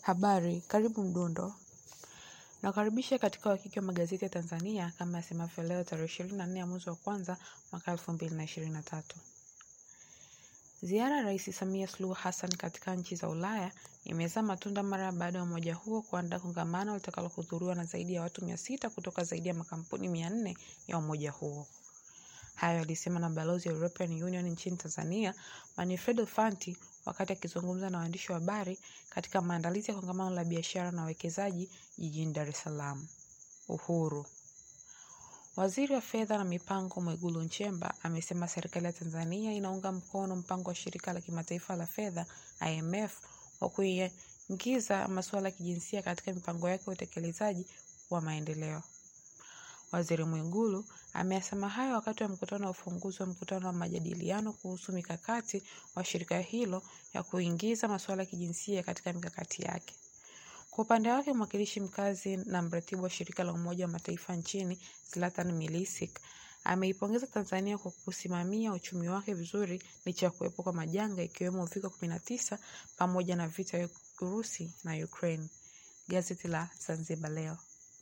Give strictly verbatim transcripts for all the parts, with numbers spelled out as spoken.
Habari, karibu Mdundo. Nakaribisha katika wakiki wa magazeti ya Tanzania kama yasemavyo leo tarehe ishirini na nne ya mwezi wa kwanza mwaka elfu mbili na ishirini na tatu. Ziara ya Rais Samia Suluhu Hassan katika nchi za Ulaya imezaa matunda mara baada ya umoja huo kuandaa kongamano litakalohudhuriwa na zaidi ya watu mia sita kutoka zaidi ya makampuni mia nne ya umoja huo. Hayo alisema na balozi wa European Union nchini Tanzania, Manfredo Fanti, wakati akizungumza na waandishi wa habari katika maandalizi ya kongamano la biashara na uwekezaji jijini Dar es Salaam. Uhuru. Waziri wa Fedha na Mipango Mwigulu Nchemba amesema serikali ya Tanzania inaunga mkono mpango wa shirika la kimataifa la fedha I M F wa kuingiza masuala ya kijinsia katika mipango yake ya utekelezaji wa maendeleo. Waziri Mwigulu amesema hayo wakati wa mkutano wa ufunguzi wa mkutano wa majadiliano kuhusu mikakati wa shirika hilo ya kuingiza masuala ya kijinsia katika mikakati yake. Kwa upande wake, mwakilishi mkazi na mratibu wa shirika la Umoja wa Mataifa nchini, Zlatan Milisik, ameipongeza Tanzania kwa kusimamia uchumi wake vizuri licha ya kuwepo kwa majanga ikiwemo Uviko kumi na tisa pamoja na vita ya Urusi na Ukraine. Gazeti la Zanzibar Leo.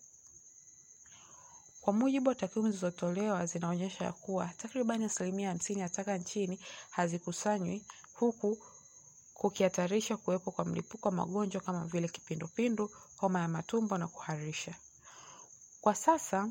Kwa mujibu wa takwimu zilizotolewa zinaonyesha kuwa takribani asilimia hamsini ya taka nchini hazikusanywi, huku kukihatarisha kuwepo kwa mlipuko wa magonjwa kama vile kipindupindu, homa ya matumbo na kuharisha. Kwa sasa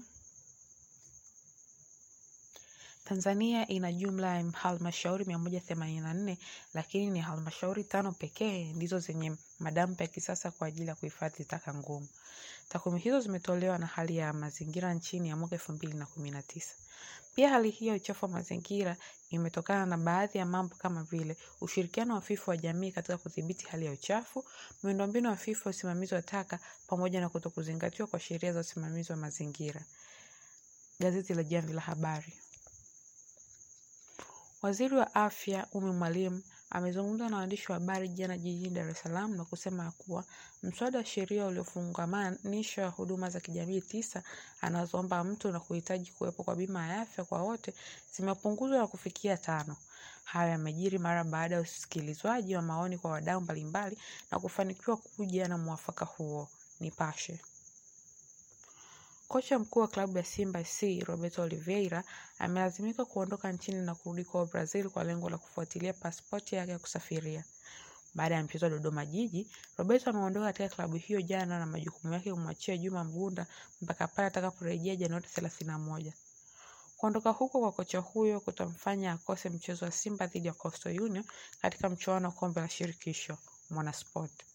Tanzania ina jumla ya halmashauri mia moja themanini na nne, lakini ni halmashauri tano pekee ndizo zenye madampo ya kisasa kwa ajili ya kuhifadhi taka ngumu. Takwimu hizo zimetolewa na hali ya mazingira nchini ya mwaka elfu mbili na kumi na tisa. Pia hali hiyo uchafu wa mazingira imetokana na baadhi ya mambo kama vile ushirikiano hafifu wa jamii katika kudhibiti hali ya uchafu, miundombinu hafifu ya usimamizi wa taka pamoja na kutokuzingatiwa kwa sheria za usimamizi wa mazingira. Gazeti la Jamvi la Habari. Waziri wa Afya Umi Mwalimu amezungumza na waandishi wa habari jana jijini Dar es Salaam na kusema kuwa mswada wa sheria uliofungamanisha huduma za kijamii tisa anazoomba mtu na kuhitaji kuwepo kwa bima ya afya kwa wote zimepunguzwa na kufikia tano. Hayo yamejiri mara baada ya usikilizwaji wa maoni kwa wadau mbalimbali na kufanikiwa kuja na mwafaka huo. Nipashe. Kocha mkuu wa klabu ya Simba C, Roberto Oliveira, amelazimika kuondoka nchini na kurudi kwa Brazil kwa lengo la kufuatilia pasipoti yake ya kusafiria. Baada ya mchezo wa Dodoma Jiji, Roberto ameondoka katika klabu hiyo jana na majukumu yake kumwachia Juma Mgunda mpaka pale atakaporejea Januari thelathini na moja. Kuondoka huko kwa kocha huyo kutamfanya akose mchezo wa Simba dhidi ya Coastal Union katika mchuano wa kombe la shirikisho. Mwanasport.